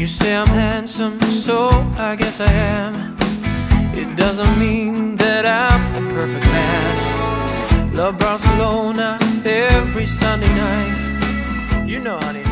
You say I'm handsome, so I guess I am. It doesn't mean that I'm a perfect man. Love Barcelona every Sunday night. You know, honey.